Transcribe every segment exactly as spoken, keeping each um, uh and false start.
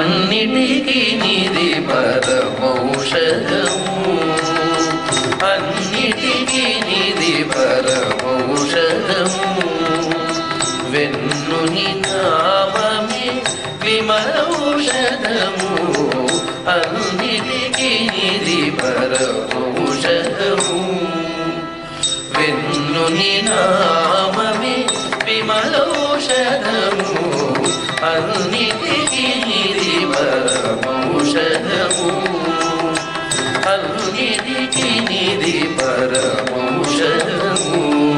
అన్నిటికీ నిధి పరమౌషధము అన్నిటికీ నిధి పరమౌషధము వెన్నుని నామమే విమలౌషధము అన్నిటికీ నిధి పరమౌషధము వెన్నుని నామమే విమలౌషధము అన్నిటికీ నిధి పరమౌషధము అన్నిటికీ నిధి పరమౌషధము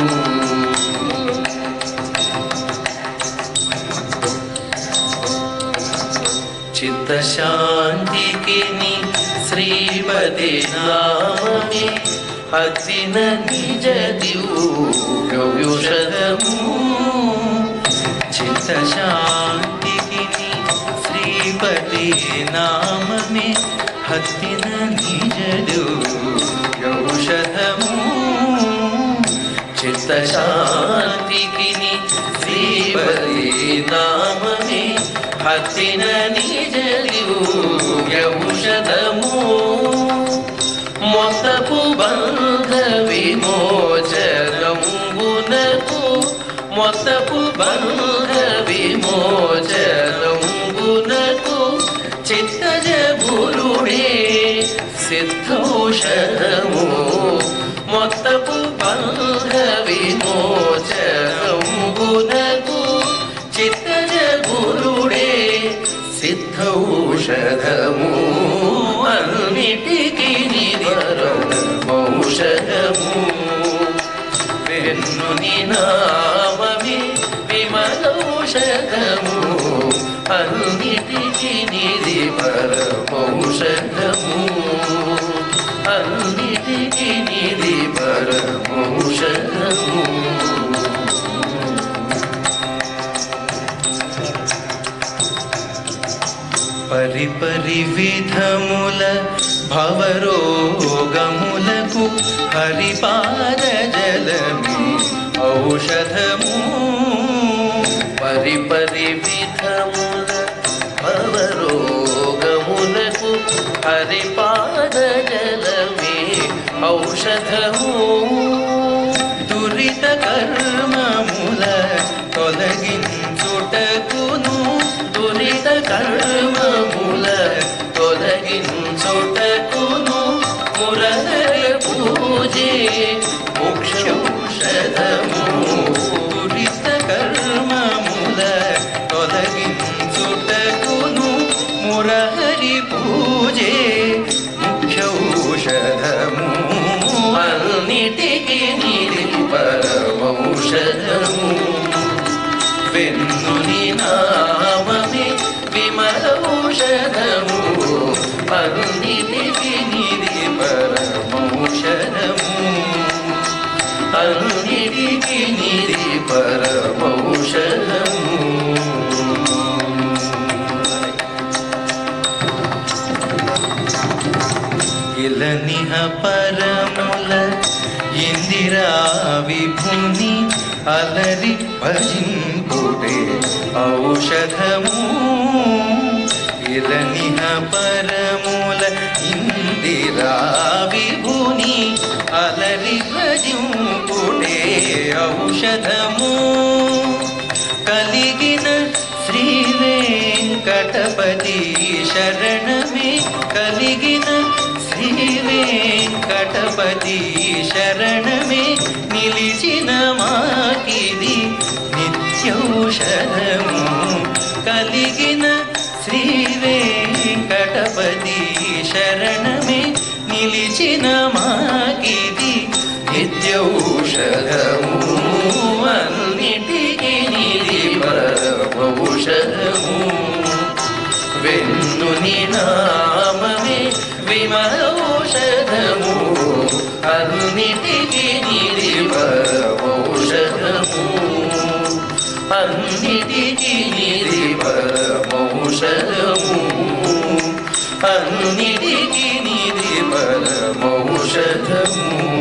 చిత్తశాంతికి శ్రీపతి నామమే అతిన నిజ దివ్యౌషధము చిత్తశాంతికి శ్రీపతి నామమే అతిన నిజ దివ్యౌషధము చిత్తశాంతికి శ్రీపతి నామమే అతిన నిజ దివ్యౌషధము మొత్తపు బంధ విమోచనంబునకు మొత్తపు బంధ విమోచనంబునకు చిత్తజ గురుడే సిద్ధౌషధము మొత్తపు బంధ విమోచనంబునకు చిత్తజ గురుడే సిద్ధౌషధము అన్నిటికీ నిధి పరమౌషధము వెన్నుని నామమే విమలౌషధము అన్నిటికీ నిధి పరమౌషధము అన్నిటికీ నిధి పరమౌషధము పరిపరి విధముల భవరోగములకు హరిపాద జలమి ఔషధము పరిపరి విధముల భవరోగములకు హరిపాద జలమి ఔషధము దురిత కర్మముల తొలగించుటకును దురిత కర్మముల తొలగించుటకును మురహర పూజే మోక్షౌషధము దురిత కర్మముల తొలగించుటకును మురహరి పూజే ముఖ్యౌషధము అన్నిటికీ నిధి పరమౌషధము వెన్నుని నామమే విమలౌషధము అన్నిటికీ నిధి పరమౌషధము అన్నిటికీ నిధి పరమౌషధము ఇలనిహ పరముల ఇందిరా విభుని అలరి భజింపుటే ఔషధము ఇలనిహ పరముల ఇందిరా విభుని అలరి భజింపుటే ఔషధము కలిగిన శ్రీ వెంకటపతి శరణమే కలిగిన శ్రీ వెంకటపతి శరణమే నిలిచిన మాకిది నిత్యౌషధము కలిగిన శ్రీ వెంకటపతి శరణమే నిలిచిన మాకిది నిత్యౌషధము అన్నిటికీ నిధి పరమౌషధము వెన్నుని నామమే విమలౌషధము అన్నిటికీ నిధి పరమౌషధము అన్నిటికీ నిధి పరమౌషధము అన్నిటికీ నిధి పరమౌషధము